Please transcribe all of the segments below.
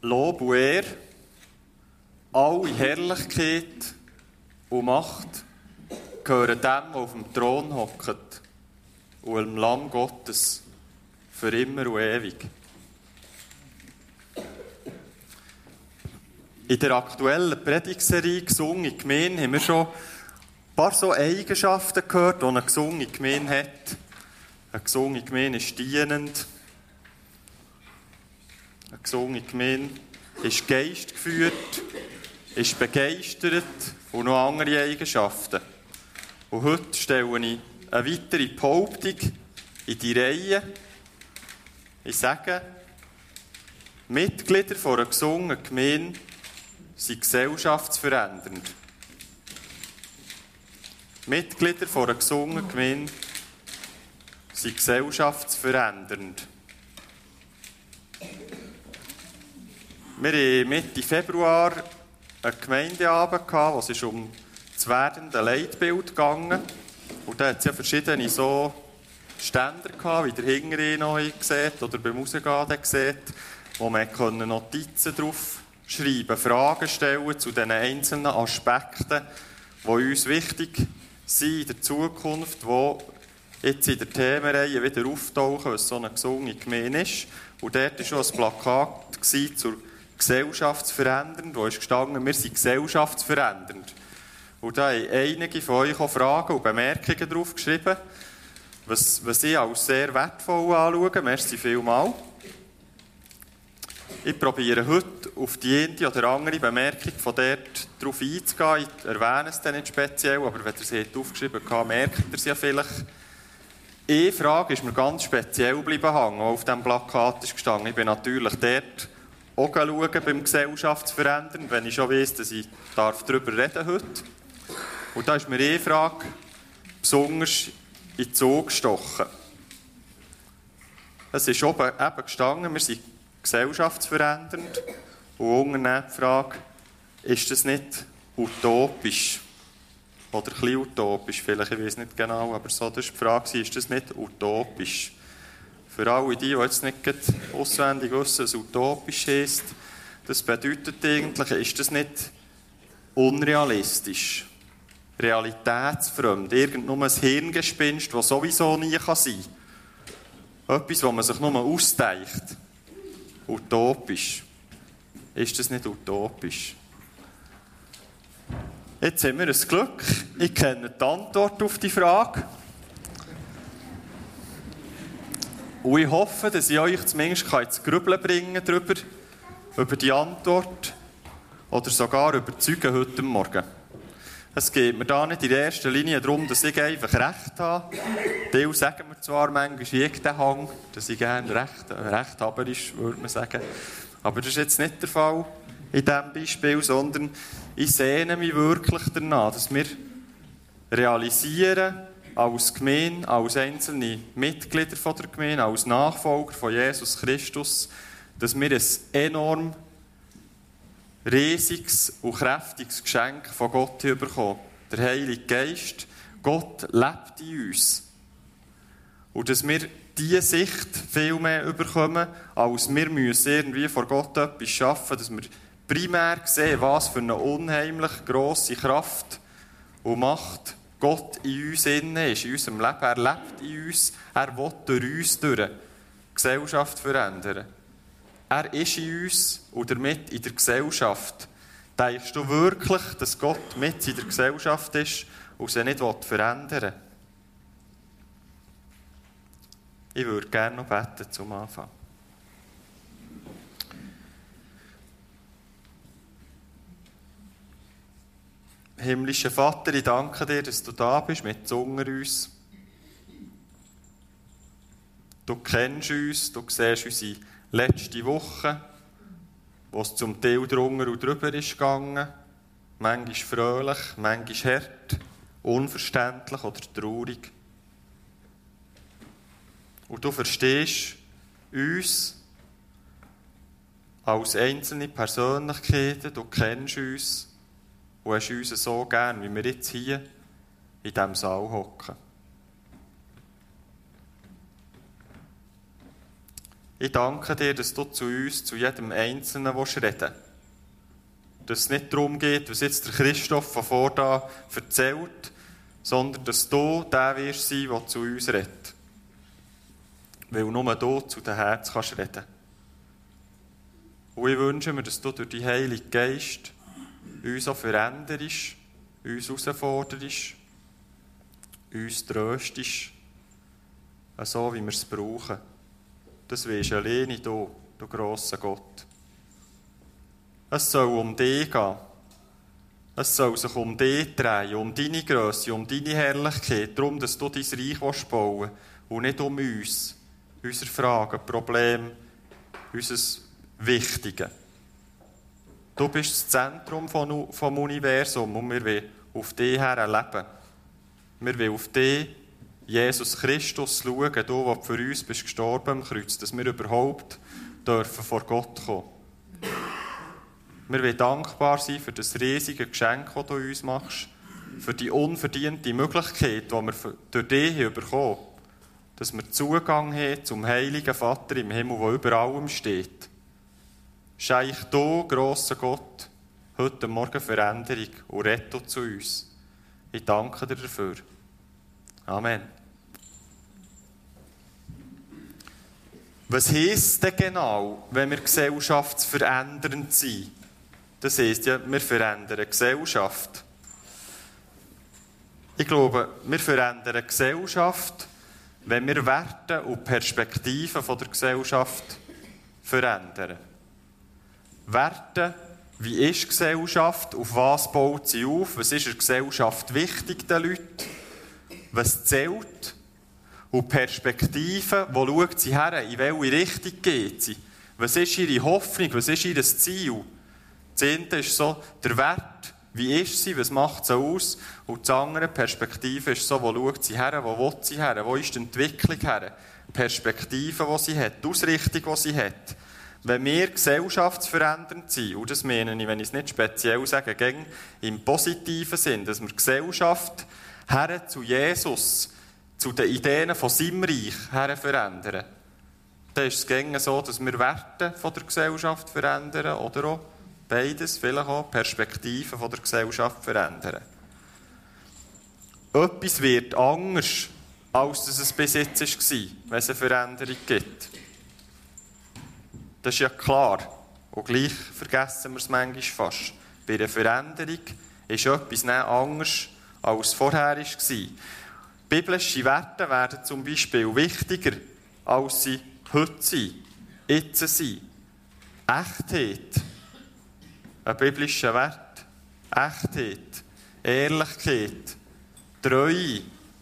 Lob und Ehre, alle Herrlichkeit und Macht gehören dem, der auf dem Thron hockt und dem Lamm Gottes für immer und ewig. In der aktuellen Predigtserie «Gesungene Gemeinde» haben wir schon ein paar so Eigenschaften gehört, die eine gesungene Gemeinde hat. Eine gesungene Gemeinde ist dienend. Eine gesungene Gemeinde ist geistgeführt, ist begeistert und noch andere Eigenschaften. Und heute stelle ich eine weitere Behauptung in die Reihe. Ich sage, Mitglieder einer gesungenen Gemeinde sind gesellschaftsverändernd. Mitglieder einer gesungenen Gemeinde sind gesellschaftsverändernd. Wir hatten Mitte Februar einen Gemeindeabend, wo es um das werdende Leitbild ging. Und da hat es ja verschiedene so Ständer gehabt, wie der hintere noch sieht oder beim Rausgehen sieht, wo man Notizen drauf schreiben konnte, Fragen stellen zu den einzelnen Aspekten, die uns wichtig sind in der Zukunft, die jetzt in der Themenreihe wieder auftauchen, was so eine gesungene Gemeinde ist. Und dort war schon ein Plakat zur gesellschaftsverändernd, wo ist gestanden, wir sind gesellschaftsverändernd. Und da haben einige von euch auch Fragen und Bemerkungen drauf geschrieben, was ich als sehr wertvoll anschaue. Merci vielmals. Ich probiere heute auf die eine oder andere Bemerkung von dort drauf einzugehen. Ich erwähne es dann nicht speziell, aber wenn ihr sie aufgeschrieben habt, merkt ihr es ja vielleicht. Eine Frage ist mir ganz speziell geblieben hängen, die auf diesem Plakat ist gestanden. Ich bin natürlich dort auch schauen beim Gesellschaftsverändern, wenn ich schon weiss, dass ich darüber reden heute. Und da ist mir eine Frage besonders in den Zug gestochen. Es ist oben eben gestanden, wir sind gesellschaftsverändernd. Und unten die Frage, ist das nicht utopisch? Oder ein bisschen utopisch, vielleicht, ich weiß nicht genau, aber so, das war die Frage, ist das nicht utopisch? Für alle die jetzt nicht auswendig wissen, was utopisch heisst, das bedeutet eigentlich, ist das nicht unrealistisch, realitätsfremd, nur ein Hirngespinst, das sowieso nie sein kann. Etwas, was man sich nur ausdenkt. Utopisch. Ist das nicht utopisch? Jetzt haben wir ein Glück. Ich kenne die Antwort auf die Frage. Und ich hoffe, dass ich euch zumindest ins Grübeln bringen kann über die Antwort oder sogar überzeugen heute Morgen. Es geht mir da nicht in erster Linie darum, dass ich einfach Recht habe. Die sagen mir zwar manchmal, ich den Hang, dass ich gerne rechthaberisch, würde man sagen. Aber das ist jetzt nicht der Fall in diesem Beispiel, sondern ich sehne mich wirklich danach, dass wir realisieren, als Gemeinde, als einzelne Mitglieder von der Gemeinde, als Nachfolger von Jesus Christus, dass wir ein enorm riesiges und kräftiges Geschenk von Gott bekommen. Der Heilige Geist, Gott lebt in uns. Und dass wir diese Sicht viel mehr bekommen, als wir müssen irgendwie vor Gott etwas schaffen, dass wir primär sehen, was für eine unheimlich grosse Kraft und Macht Gott in uns inne ist, in unserem Leben. Er lebt in uns, er will durch uns durch die Gesellschaft verändern. Er ist in uns und damit in der Gesellschaft. Denkst du wirklich, dass Gott mit in der Gesellschaft ist und sie nicht verändern will? Ich würde gerne noch beten zum Anfang. Himmlischer Vater, ich danke dir, dass du da bist, mit unter uns. Du kennst uns, du siehst unsere letzte Woche, wo es zum Teil drunter und drüber ist gegangen. Manchmal fröhlich, manchmal hart, unverständlich oder traurig. Und du verstehst uns als einzelne Persönlichkeiten, du kennst uns und hast uns so gern, wie wir jetzt hier in diesem Saal hocken. Ich danke dir, dass du zu uns, zu jedem Einzelnen reden willst. Dass es nicht darum geht, was jetzt der Christoph von vorne erzählt, sondern dass du der wirst sein, der zu uns redet. Weil nur du zu den Herzen kannst reden. Und ich wünsche mir, dass du durch die Heilige Geist uns auch veränderst, uns herausforderst, uns tröstest, so wie wir es brauchen. Das weisst alleine du grosser Gott. Es soll um dich gehen. Es soll sich um dich drehen, um deine Grösse, um deine Herrlichkeit, darum, dass du dein Reich bauen willst und nicht um uns, unsere Fragen, Probleme, unser Wichtige. Du bist das Zentrum vom Universum und wir wollen auf dich her leben. Wir wollen auf dich, Jesus Christus, schauen, du, der für uns bist gestorben am Kreuz, dass wir überhaupt dürfen vor Gott kommen. Wir wollen dankbar sein für das riesige Geschenk, das du uns machst, für die unverdiente Möglichkeit, die wir durch dich bekommen haben, dass wir Zugang haben zum heiligen Vater im Himmel, der über allem steht. Schenk du, grosser Gott, heute Morgen Veränderung und rette zu uns. Ich danke dir dafür. Amen. Was heisst denn genau, wenn wir gesellschaftsverändernd sind? Das heisst ja, wir verändern die Gesellschaft. Ich glaube, wir verändern die Gesellschaft, wenn wir Werte und Perspektiven von der Gesellschaft verändern. Werte, wie ist die Gesellschaft, auf was baut sie auf, was ist in der Gesellschaft wichtig den Leuten, was zählt, und Perspektiven, wo schaut sie her, in welche Richtung geht sie, was ist ihre Hoffnung, was ist ihr Ziel. Das eine ist so der Wert, wie ist sie, was macht sie aus, und die andere Perspektive ist so, wo schaut sie her, wo will sie her, wo ist die Entwicklung her, die Perspektive, die sie hat, die Ausrichtung, die sie hat. Wenn wir gesellschaftsverändernd sind, und das meine ich, wenn ich es nicht speziell sage, gegen im positiven Sinn, dass wir die Gesellschaft her zu Jesus, zu den Ideen von seinem Reich her verändern, dann ist es gegen so, dass wir Werte von der Gesellschaft verändern oder auch beides, vielleicht auch Perspektiven von der Gesellschaft verändern. Etwas wird anders, als es bis jetzt war, wenn es eine Veränderung gibt. Das ist ja klar. Und gleich vergessen wir es manchmal fast. Bei einer Veränderung ist etwas anders, als es vorher war. Biblische Werte werden zum Beispiel wichtiger, als sie heute sind, jetzt sind. Echtheit. Ein biblischer Wert. Echtheit. Ehrlichkeit. Treue.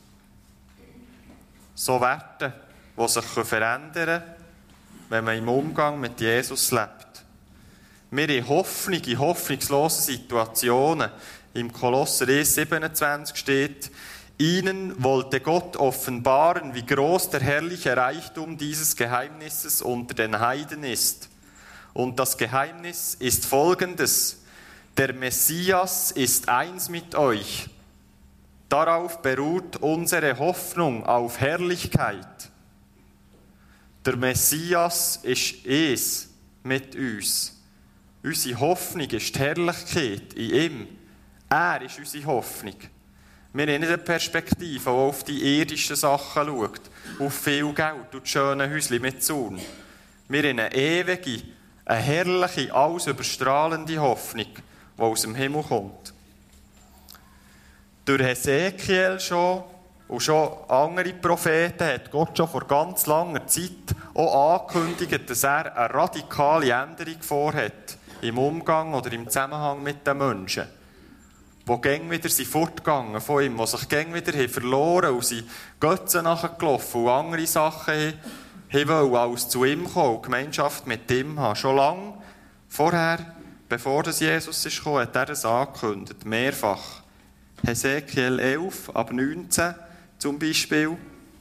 So Werte, die sich verändern können, wenn man im Umgang mit Jesus lebt. Wir haben Hoffnung in hoffnungslosen Situationen. Im Kolosser 1,27 steht, ihnen wollte Gott offenbaren, wie groß der herrliche Reichtum dieses Geheimnisses unter den Heiden ist. Und das Geheimnis ist folgendes: Der Messias ist eins mit euch. Darauf beruht unsere Hoffnung auf Herrlichkeit. Der Messias ist es mit uns. Unsere Hoffnung ist die Herrlichkeit in ihm. Er ist unsere Hoffnung. Wir haben nicht eine Perspektive, die auf die irdischen Sachen schaut, auf viel Geld und schöne Häuschen mit Zaun. Wir haben eine ewige, eine herrliche, alles überstrahlende Hoffnung, die aus dem Himmel kommt. Durch Hesekiel schon und schon andere Propheten hat Gott schon vor ganz langer Zeit auch angekündigt, dass er eine radikale Änderung vorhat im Umgang oder im Zusammenhang mit den Menschen, die gäng wieder fortgegangen von ihm, die sich gäng wieder verloren und sind Götzen nachgelaufen und andere Sachen wollen als zu ihm kommen und Gemeinschaft mit ihm haben. Schon lange vorher, bevor das Jesus ist gekommen, hat er das angekündigt, mehrfach. Hesekiel 11, ab 19 zum Beispiel.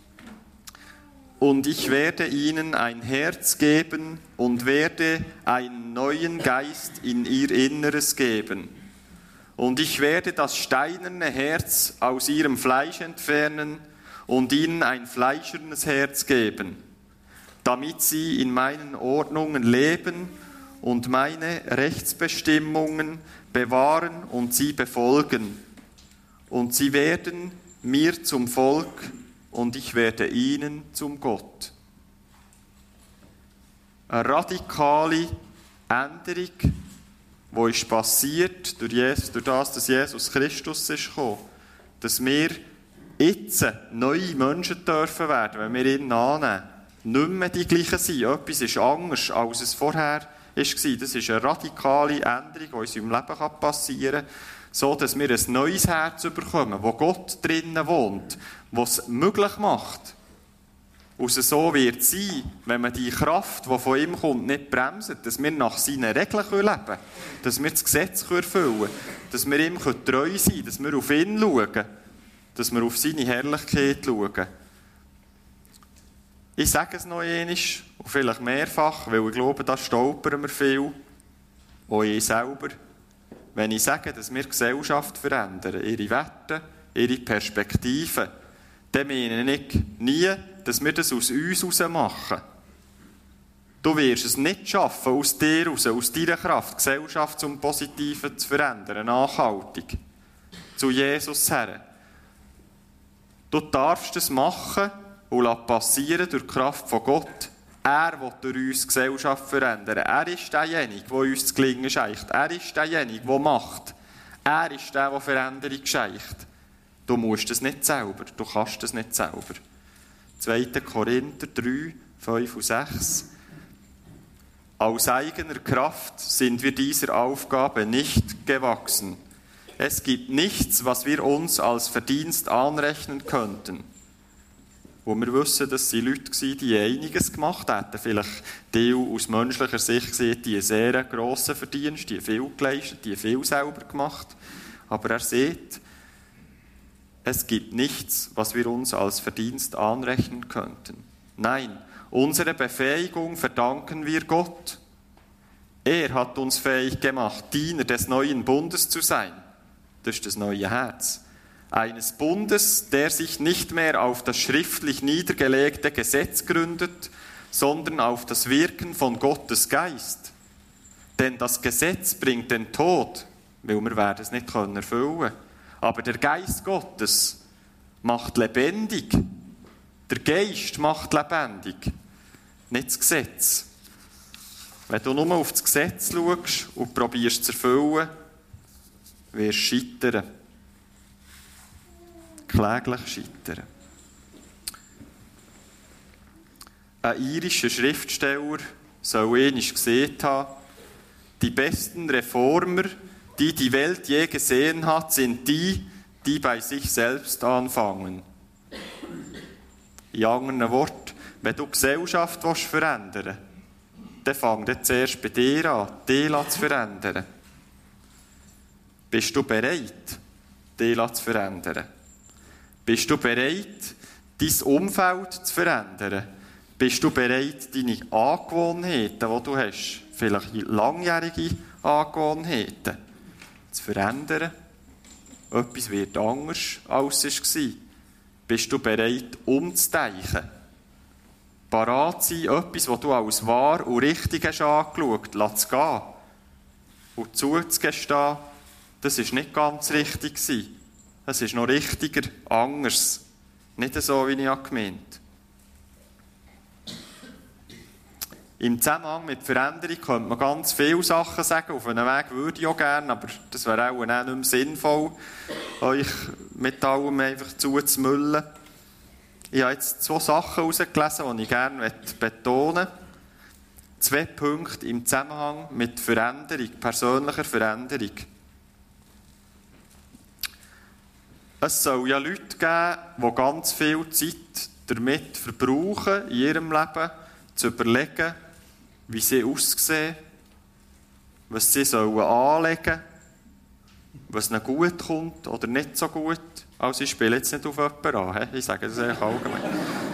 Und ich werde ihnen ein Herz geben und werde einen neuen Geist in ihr Inneres geben. Und ich werde das steinerne Herz aus ihrem Fleisch entfernen und ihnen ein fleischernes Herz geben. damit sie in meinen Ordnungen leben und meine Rechtsbestimmungen bewahren und sie befolgen. Und sie werden mir zum Volk und ich werde ihnen zum Gott. Eine radikale Änderung, die ist passiert durch das, dass Jesus Christus ist gekommen. Dass wir jetzt neue Menschen dürfen werden, wenn wir ihn annehmen. Nicht mehr die gleichen sind. Etwas ist anders, als es vorher war. Das ist eine radikale Änderung, die in unserem Leben passieren kann, so dass wir ein neues Herz bekommen, wo Gott drinnen wohnt, was es möglich macht. Und so wird es sein, wenn man die Kraft, die von ihm kommt, nicht bremst, dass wir nach seinen Regeln leben können, dass wir das Gesetz erfüllen können, dass wir ihm treu sein können, dass wir auf ihn schauen, dass wir auf seine Herrlichkeit schauen. Ich sage es noch einmal und vielleicht mehrfach, weil ich glaube, da stolpern wir viel, auch ich selber. Wenn ich sage, dass wir die Gesellschaft verändern, ihre Werte, ihre Perspektiven, dann meine ich nie, dass wir das aus uns heraus machen. Du wirst es nicht schaffen, aus dir heraus, aus deiner Kraft, die Gesellschaft zum Positiven zu verändern, nachhaltig, zu Jesus her. Du darfst es machen und lass passieren durch die Kraft von Gott. Er will durch uns die Gesellschaft verändern. Er ist derjenige, der uns das Gelingen schenkt. Er ist derjenige, der macht. Er ist der Veränderung schenkt. Du musst es nicht selber. Du kannst es nicht selber. 2. Korinther 3, 5 und 6. Aus eigener Kraft sind wir dieser Aufgabe nicht gewachsen. Es gibt nichts, was wir uns als Verdienst anrechnen könnten. Wo wir wissen, dass sie Leute waren, die einiges gemacht hätten. Vielleicht die aus menschlicher Sicht gesehen, die einen sehr grossen Verdienst, die viel geleistet, die viel selber gemacht. Aber er sieht, es gibt nichts, was wir uns als Verdienst anrechnen könnten. Nein, unsere Befähigung verdanken wir Gott. Er hat uns fähig gemacht, Diener des neuen Bundes zu sein. Das ist das neue Herz. Eines Bundes, der sich nicht mehr auf das schriftlich niedergelegte Gesetz gründet, sondern auf das Wirken von Gottes Geist. Denn das Gesetz bringt den Tod, weil wir werden es nicht erfüllen können. Aber der Geist Gottes macht lebendig. Der Geist macht lebendig, nicht das Gesetz. Wenn du nur auf das Gesetz schaust und probierst zu erfüllen, wirst du scheitern. Kläglich scheitern. Ein irischer Schriftsteller soll einmal gesehen haben, die besten Reformer, die die Welt je gesehen hat, sind die, die bei sich selbst anfangen. In anderen Worten, wenn du die Gesellschaft verändern willst, dann fang dann zuerst bei dir an, dich zu verändern. Bist du bereit, dich zu verändern? Bist du bereit, dein Umfeld zu verändern? Bist du bereit, deine Angewohnheiten, die du hast, vielleicht langjährige Angewohnheiten, zu verändern? Etwas wird anders, als es war. Bist du bereit, umzudenken? Parat sein, etwas, was du als wahr und richtig hast angeschaut, lass es gehen. Und zuzugestehen, das war nicht ganz richtig. Es ist noch richtiger, anders. Nicht so, wie ich gemeint habe. Im Zusammenhang mit Veränderung könnte man ganz viele Sachen sagen. Auf einem Weg würde ich auch gerne, aber das wäre auch nicht mehr sinnvoll, euch mit allem einfach zuzumüllen. Ich habe jetzt 2 Sachen herausgelesen, die ich gerne betonen möchte. 2 Punkte im Zusammenhang mit Veränderung, persönlicher Veränderung. Es soll ja Leute geben, die ganz viel Zeit damit verbrauchen, in ihrem Leben zu überlegen, wie sie aussehen, was sie anlegen sollen, was ihnen gut kommt oder nicht so gut. Also ich spiele jetzt nicht auf jemanden an, ich sage das eigentlich allgemein.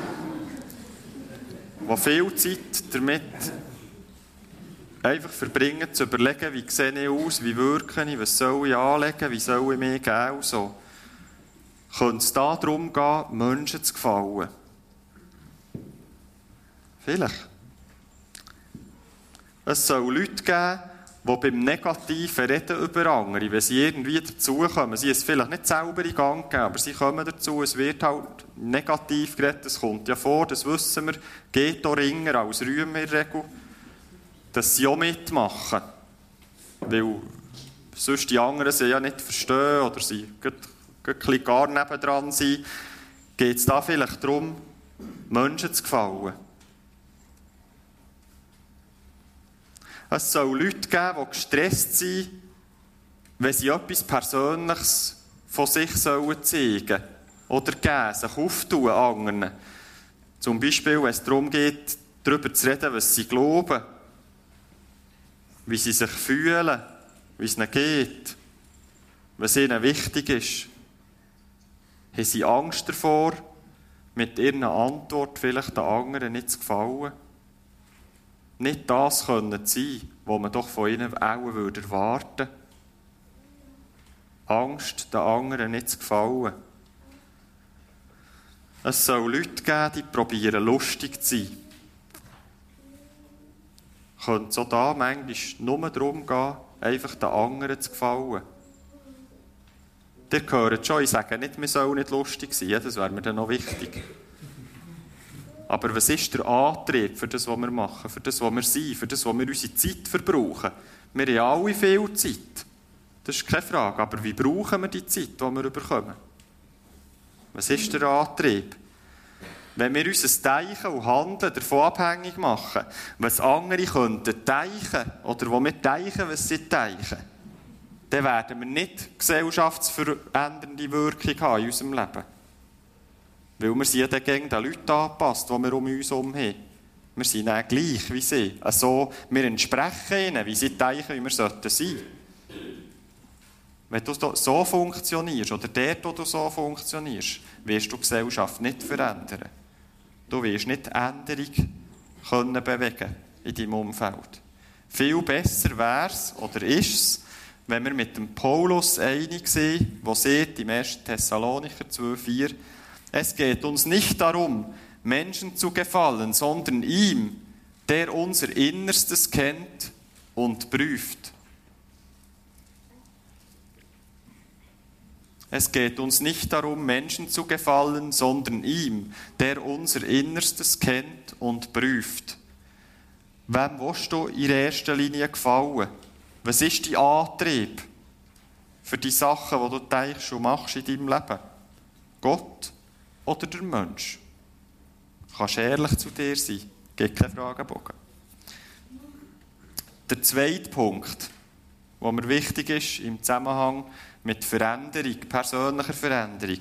Die viel Zeit damit einfach verbringen, zu überlegen, wie sehe ich aus, wie wirke ich, was soll ich anlegen, wie soll ich mir geben und so. Könnte es darum gehen, Menschen zu gefallen. Vielleicht. Es soll Leute geben, die beim negativen Reden über andere, wenn sie irgendwie dazukommen, sie es vielleicht nicht selber in Gang geben, aber sie kommen dazu, es wird halt negativ geredet, es kommt ja vor, das wissen wir, geht auch ringer als Rühmen in der Regel, dass sie auch mitmachen. Weil sonst die anderen sie ja nicht verstehen oder sie gar nebendran sind, geht es da vielleicht darum, Menschen zu gefallen. Es soll Leute geben, die gestresst sind, wenn sie etwas Persönliches von sich zeigen sollen oder geben, sich auftun anderen. Zum Beispiel, wenn es darum geht, darüber zu reden, was sie glauben, wie sie sich fühlen, wie es ihnen geht, was ihnen wichtig ist. Haben sie Angst davor, mit ihrer Antwort vielleicht den anderen nicht zu gefallen? Nicht das können sein, was man doch von ihnen auch erwarten würde. Angst, den anderen nicht zu gefallen. Es soll Leute geben, die probieren, lustig zu sein. Könnte es auch da manchmal nur darum gehen, einfach den anderen zu gefallen. Ihr hört schon, ich sage nicht, wir sollen nicht lustig sein, das wäre mir dann noch wichtig. Aber was ist der Antrieb für das, was wir machen, für das, was wir sind, für das, was wir unsere Zeit verbrauchen? Wir haben alle viel Zeit. Das ist keine Frage. Aber wie brauchen wir die Zeit, die wir bekommen? Was ist der Antrieb? Wenn wir unser Denken und Handeln davon abhängig machen, was andere könnten denken, oder wo wir denken, was sie denken, dann werden wir nicht gesellschaftsverändernde Wirkung haben in unserem Leben. Weil wir sind ja dann gegen die Leute angepasst, die wir um uns herum haben. Wir sind dann gleich wie sie. Also, wir entsprechen ihnen, wie sie denken, wie wir sein sollten. Wenn du so funktionierst, oder dort, wo du so funktionierst, wirst du die Gesellschaft nicht verändern. Du wirst nicht Änderung können bewegen in deinem Umfeld. Viel besser wäre es, oder ist es, wenn wir mit dem Paulus einig sind, der sagt im 1. Thessalonicher 2,4, es geht uns nicht darum, Menschen zu gefallen, sondern ihm, der unser Innerstes kennt und prüft. Es geht uns nicht darum, Menschen zu gefallen, sondern ihm, der unser Innerstes kennt und prüft. Wem willst du in erster Linie gefallen? Was ist dein Antrieb für die Sachen, die du denkst und machst in deinem Leben? Gott oder der Mensch? Du kannst ehrlich zu dir sein. Gibt keinen Fragebogen. Der zweite Punkt, der mir wichtig ist im Zusammenhang mit Veränderung, persönlicher Veränderung.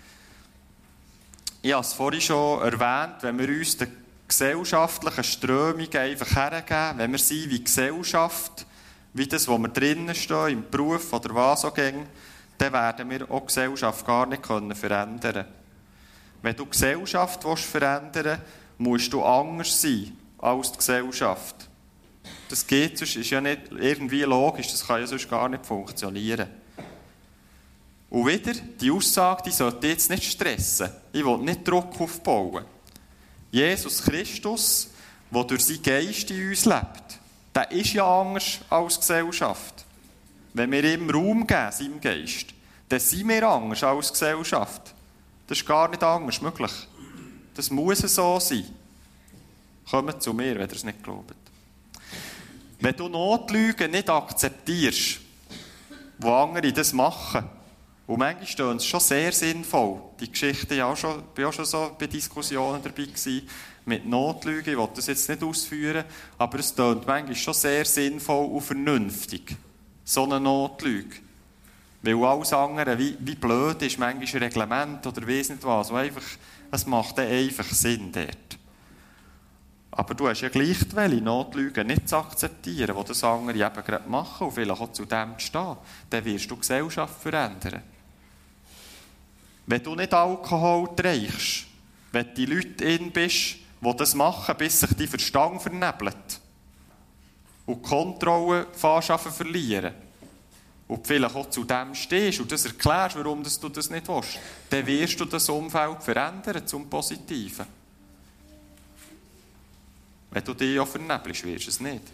Ich habe es vorhin schon erwähnt, wenn wir uns den gesellschaftlichen Strömungen einfach hergeben, wenn wir sind wie Gesellschaft, wie das, wo wir drinnen stehen, im Beruf oder was auch immer, dann werden wir auch die Gesellschaft gar nicht verändern können. Wenn du die Gesellschaft verändern willst, musst du anders sein als die Gesellschaft. Das geht sonst, ist ja nicht irgendwie logisch, das kann ja sonst gar nicht funktionieren. Und wieder, die Aussage, die sollte jetzt nicht stressen. Ich will nicht Druck aufbauen. Jesus Christus, der durch seinen Geist in uns lebt, der ist ja anders als die Gesellschaft. Wenn wir ihm Raum geben, seinem Geist, dann sind wir anders als die Gesellschaft. Das ist gar nicht anders möglich. Das muss so sein. Kommt zu mir, wenn ihr es nicht glaubt. Wenn du Notlügen nicht akzeptierst, wo andere das machen, und manchmal stehen es schon sehr sinnvoll. Die Geschichte, ich war auch schon so bei Diskussionen dabei gewesen, mit Notlügen. Ich will das jetzt nicht ausführen, aber es klingt manchmal schon sehr sinnvoll und vernünftig. So eine Notlüge. Weil alles andere, wie blöd ist, manchmal ein Reglement oder weiss nicht was. Es macht dann einfach Sinn dort. Aber du hast ja gleich die Welle, Notlügen nicht zu akzeptieren, die das andere eben gerade machen und vielleicht auch zu dem zu stehen. Dann wirst du die Gesellschaft verändern. Wenn du nicht Alkohol trinkst, wenn du die Leute in bist, die das machen, bis sich dein Verstand vernebelt und die Kontrolle zu verlieren und vielleicht auch zu dem stehst und das erklärst, warum du das nicht willst, dann wirst du das Umfeld verändern zum Positiven. Wenn du dich auch vernebelst, wirst du es nicht.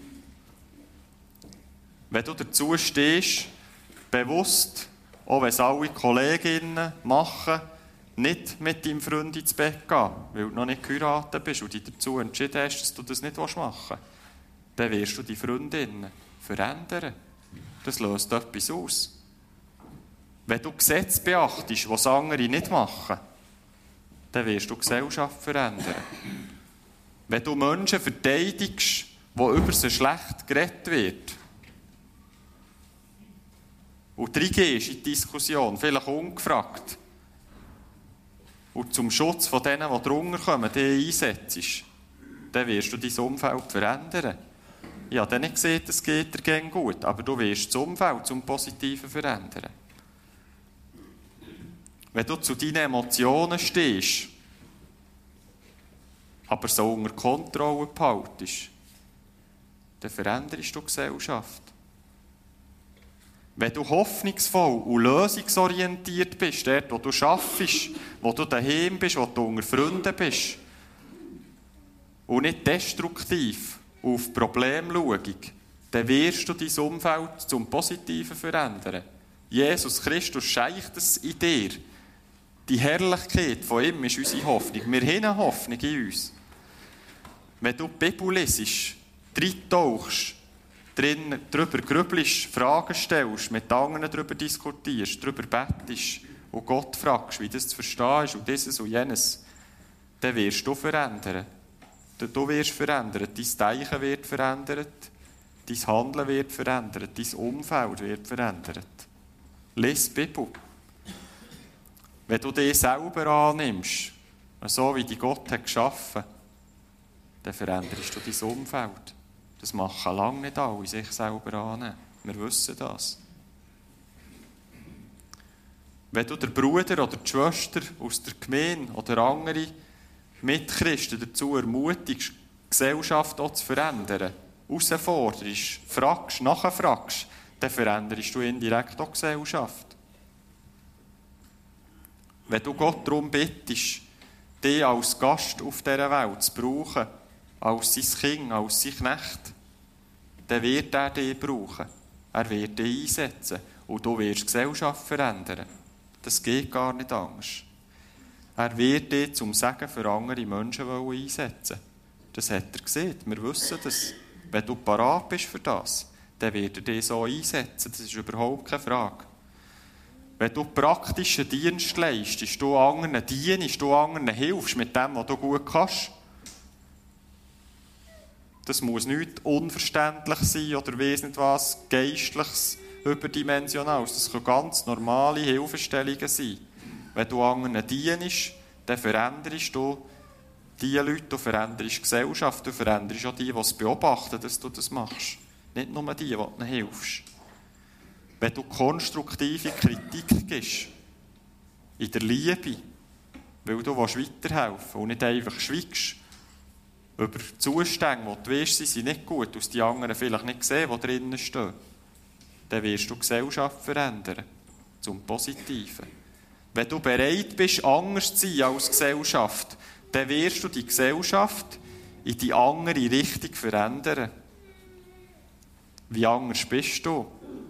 Wenn du dazu stehst, bewusst, auch wenn es alle Kolleginnen machen, nicht mit deinem Freund ins Bett gehen, weil du noch nicht geheiratet bist und dich dazu entschieden hast, dass du das nicht machen willst, dann wirst du die Freundinnen verändern. Das löst etwas aus. Wenn du Gesetze beachtest, was andere nicht machen, dann wirst du die Gesellschaft verändern. Wenn du Menschen verteidigst, wo über sie schlecht geredet wird, und reingehst in die Diskussion, vielleicht ungefragt, und zum Schutz von denen, die drunter kommen, die einsetzt, dann wirst du dein Umfeld verändern. Ich habe dann nicht gesehen, es geht dir gern gut, aber du wirst das Umfeld zum Positiven verändern. Wenn du zu deinen Emotionen stehst, aber so unter Kontrolle behaltest, dann veränderst du die Gesellschaft. Wenn du hoffnungsvoll und lösungsorientiert bist, dort, wo du arbeitest, wo du daheim bist, wo du unter Freunden bist, und nicht destruktiv auf Problemschauung, dann wirst du dein Umfeld zum Positiven verändern. Jesus Christus schenkt es in dir. Die Herrlichkeit von ihm ist unsere Hoffnung. Wir haben eine Hoffnung in uns. Wenn du die Bibel liest, reintauchst, drin darüber grübelst, Fragen stellst, mit anderen darüber diskutierst, darüber bettest und Gott fragst, wie das zu verstehen ist und dieses und jenes, dann wirst du verändern. Du wirst verändert, dein Denken wird verändert, dein Handeln wird verändert, dein Umfeld wird verändert. Lies die Bibel. Wenn du dich selber annimmst, so wie dich Gott hat geschaffen, dann veränderst du dein Umfeld. Das machen lange nicht alle, sich selber annehmen. Wir wissen das. Wenn du den Bruder oder die Schwester aus der Gemeinde oder andere Mitchristen dazu ermutigst, die Gesellschaft auch zu verändern, herausforderst, fragst, nachfragst, dann veränderst du indirekt auch die Gesellschaft. Wenn du Gott darum bittest, dich als Gast auf dieser Welt zu brauchen, als sein Kind, als sein Knecht, dann wird er dich brauchen. Er wird dich einsetzen und du wirst die Gesellschaft verändern. Das geht gar nicht anders. Er wird dich zum Segen für andere Menschen einsetzen. Das hat er gesehen, wir wissen das. Wenn du parat bist für das, dann wird er dich so einsetzen. Das ist überhaupt keine Frage. Wenn du praktischen Dienst leistest, du anderen dienst, du anderen hilfst mit dem, was du gut kannst, das muss nicht unverständlich sein oder weiss nicht was, Geistliches, Überdimensionales. Das können ganz normale Hilfestellungen sein. Wenn du anderen dienst, dann veränderst du die Leute, du veränderst die Gesellschaft, du veränderst auch die es beobachten, dass du das machst. Nicht nur die du ihnen hilfst. Wenn du konstruktive Kritik gibst, in der Liebe, weil du weiterhelfen willst und nicht einfach schweigst, über Zustände, die du weißt, sie sind nicht gut, aus die anderen vielleicht nicht sehen, die drinnen stehen, dann wirst du die Gesellschaft verändern, zum Positiven. Wenn du bereit bist, anders zu sein als Gesellschaft, dann wirst du die Gesellschaft in die andere Richtung verändern. Wie anders bist du?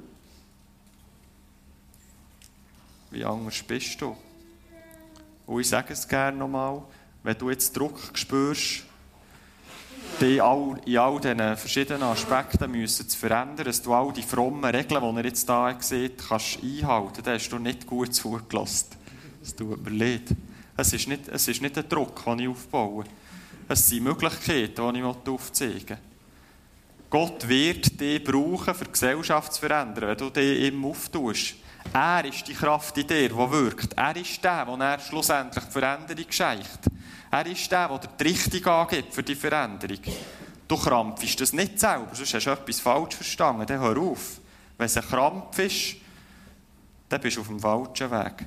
Wie anders bist du? Und ich sage es gerne nochmal, wenn du jetzt Druck spürst, dich in all diesen verschiedenen Aspekten zu verändern, dass du all die frommen Regeln, die er jetzt hier sieht, kannst einhalten, dann hast du nicht gut zugelassen. Das tut mir leid. Es ist nicht ein Druck, den ich aufbaue. Es sind Möglichkeiten, die ich aufzeigen will. Gott wird dich brauchen, für die Gesellschaft zu verändern, wenn du dich ihm auftust. Er ist die Kraft in dir, die wirkt. Er ist der, der schlussendlich die Veränderung schenkt. Er ist der die Richtung angibt für die Veränderung. Du krampfst das nicht selber, sonst hast du etwas falsch verstanden. Dann hör auf. Wenn es ein Krampf ist, dann bist du auf dem falschen Weg.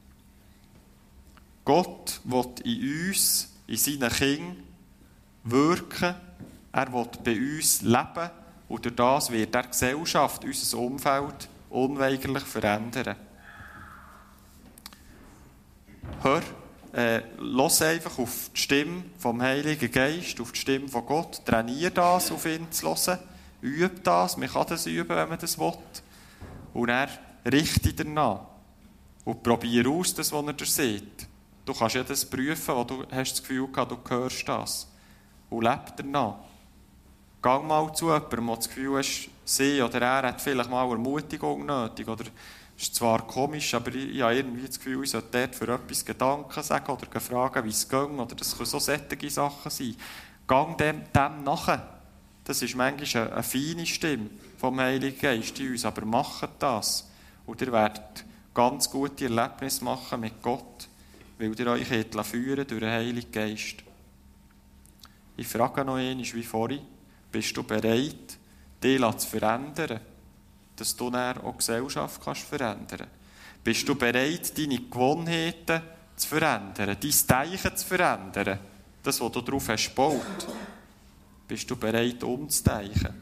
Gott will in uns, in seinen Kindern, wirken. Er will bei uns leben. Und durch das wird er die Gesellschaft, unser Umfeld, unweigerlich verändern. Hör Lass einfach auf die Stimme vom Heiligen Geist, auf die Stimme von Gott. Trainier das, auf ihn zu hören. Übe das. Man kann das üben, wenn man das will. Und er richte danach. Und probiere aus, das, was er dir sagt. Du kannst ja das prüfen, wo du hast das Gefühl gehabt, du hörst das. Und lebe danach. Geh mal zu jemandem, der das Gefühl hast, sie oder er hat vielleicht mal Ermutigung nötig. Oder es ist zwar komisch, aber ich habe irgendwie das Gefühl, ich sollte dort für etwas Gedanken sagen oder fragen, wie es geht. Oder das können so solche Sachen sein. Geh dem nachher. Das ist manchmal eine feine Stimme vom Heiligen Geist in uns, aber macht das. Und ihr werdet ganz gute Erlebnisse machen mit Gott, weil ihr euch führen durch den Heiligen Geist. Ich frage noch einmal, wie vorhin, bist du bereit, dich zu verändern, dass du dann auch die Gesellschaft verändern kannst? Bist du bereit, deine Gewohnheiten zu verändern, dein Denken zu verändern, das, was du darauf hast gebaut? Bist du bereit, umzudenken?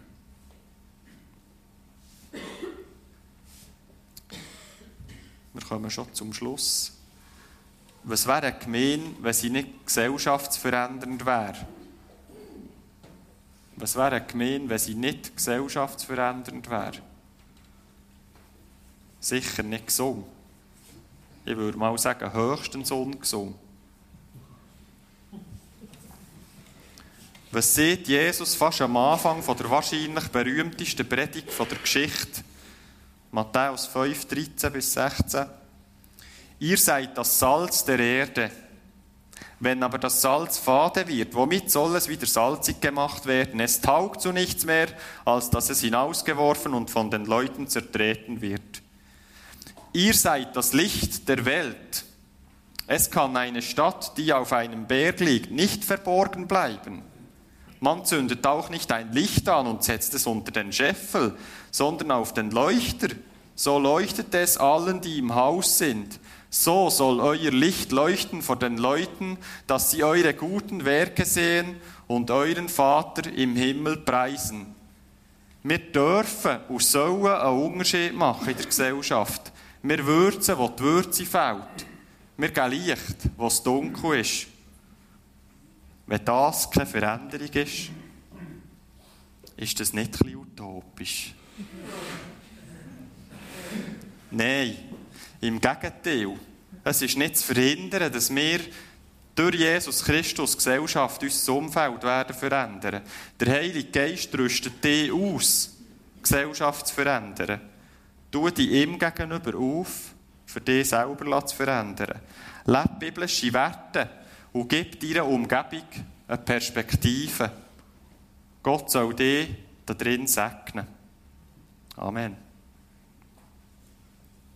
Wir kommen schon zum Schluss. Was wäre eine Gemeinde, wenn sie nicht gesellschaftsverändernd wäre? Was wäre eine Gemeinde, wenn sie nicht gesellschaftsverändernd wäre? Sicher nicht gesund. Ich würde mal sagen, höchstens ungesund. Was sieht Jesus fast am Anfang von der wahrscheinlich berühmtesten Predigt von der Geschichte? Matthäus 5, 13 bis 16. Ihr seid das Salz der Erde. Wenn aber das Salz fade wird, womit soll es wieder salzig gemacht werden? Es taugt zu nichts mehr, als dass es hinausgeworfen und von den Leuten zertreten wird. Ihr seid das Licht der Welt. Es kann eine Stadt, die auf einem Berg liegt, nicht verborgen bleiben. Man zündet auch nicht ein Licht an und setzt es unter den Scheffel, sondern auf den Leuchter. So leuchtet es allen, die im Haus sind. So soll euer Licht leuchten vor den Leuten, dass sie eure guten Werke sehen und euren Vater im Himmel preisen. Wir dürfen und sollen einen Unterschied machen in der Gesellschaft. Wir würzen, wo die Würze fehlt. Wir geben Licht, wo es dunkel ist. Wenn das keine Veränderung ist das nicht ein bisschen utopisch? Nein, im Gegenteil. Es ist nicht zu verhindern, dass wir durch Jesus Christus Gesellschaft, unser Umfeld werden verändern. Der Heilige Geist rüstet dich aus, Gesellschaft zu verändern. Tu dich ihm gegenüber auf, für dich selber zu verändern. Lebe biblische Werte und gib deiner Umgebung eine Perspektive. Gott soll dich da drin segnen. Amen.